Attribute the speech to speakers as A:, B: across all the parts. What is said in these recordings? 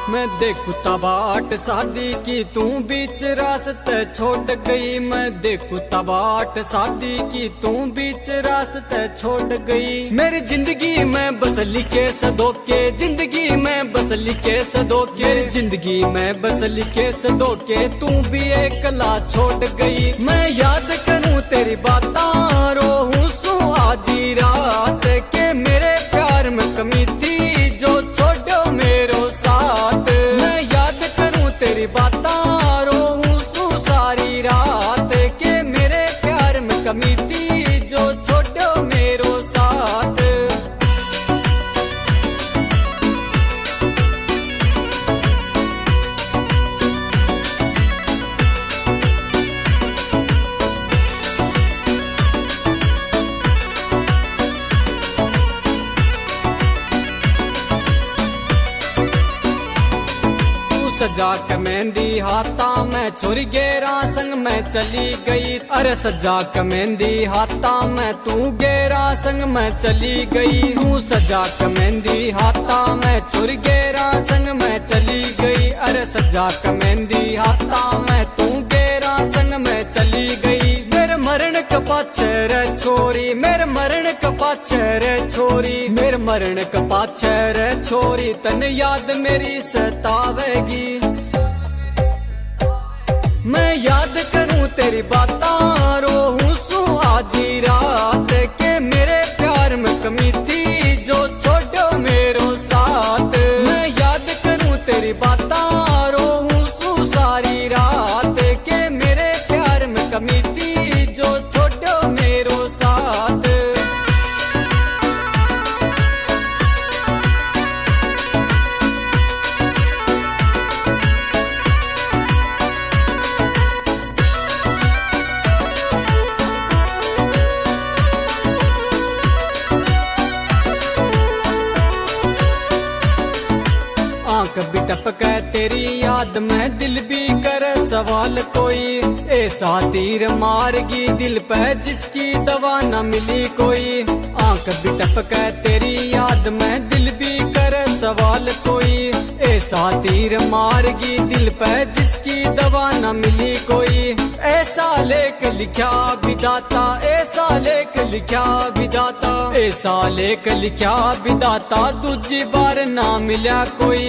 A: मैं देखूं तबाट शादी की तू बीच रास्ते छोड़ गई। मैं देखूं तबाट शादी की तू बीच रास्ते छोड़ गई। मेरी जिंदगी में बस लिखे सदोके, जिंदगी में बस लिखे सदोके, जिंदगी में बस लिखे सदोके, तू भी एकला छोड़ गई। मैं याद करूं तेरी बातां रोहूं सू आधी रात के मेरे प्यार में कमी थी जो छोड़ो मेरो साथ। मैं याद करूं तेरी बातां रोहूं सू सारी रात के मेरे प्यार में कमी थी जो छोड़ो मेरो साथ। सजा के मेहंदी हाथा में छोरी गेरा संग में चली गई। अरे सजा के मेहंदी हाथा में तू गेरा संग में चली गई। तू सजा के मेहंदी हाथा में छोरी गेरा संग में चली गई। अरे सजा के मेहंदी हाथा में तू गेरा संग में चली गई। मेरे मरण का पाछे रे छोरी, मेरे मरण का पाछे रे छोरी, मेरे मरण का पाछे रे छोरी, तन याद मेरी सतावेगी। मैं याद करूं तेरी बातां रोहूं सू आधी रात के मेरे प्यार में कमी थी जो छोड़ो मेरो साथ। मैं याद करूं तेरी बातां रोहूं सू सारी रात के मेरे प्यार में कमी थी जो छोड़ो मेरो साथ। आंख भी टपके तेरी याद में दिल भी करे सवाल कोई। ऐसा तीर मारगी दिल पे जिसकी दवा न मिली कोई। आंख भी टपके तेरी याद में दिल भी करे सवाल कोई। ऐसा तीर मारगी दिल पे जिसकी दवा न मिली कोई। ऐसा लेख लिखा विधाता, ऐसा लेख लिखा विधाता, ऐसा लेख लिखा विधाता, दूजी बार ना मिला कोई।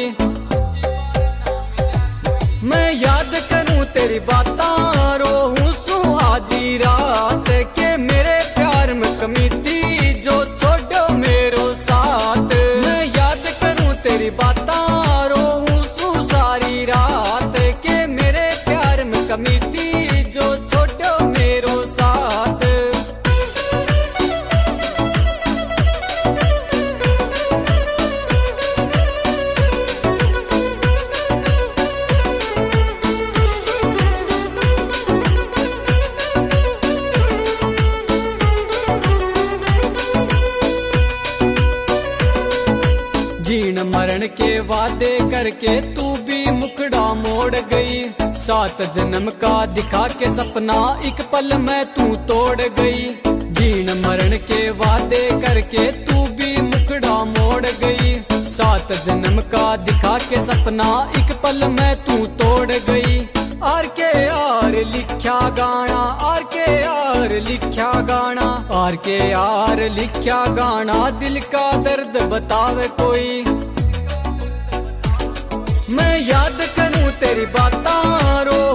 A: मैं याद करूं तेरी बातां रोहूं सू आधी रात के मेरे प्यार में कमी थी जो छोड़ो मेरो साथ। मैं याद करूं तेरी बातां रोहूं सू सारी रात के मेरे प्यार में कमी थी जो छोड़ो मेरो साथ। जीण मरण के वादे करके तू भी मुखड़ा मोड़ गई। 7 जन्म का दिखा के सपना एक पल में तू तोड़ गई। जीण मरण के वादे करके तू भी मुखड़ा मोड़ गई। 7 जन्म का दिखा के सपना एक पल में तू तोड़ गई। आर के आर लिखा गाना, आर के आर लिखा गाना, आर के आर लिखा गाना, दिल का दर्द बतावे कोई। मैं याद करूं तेरी बातां रो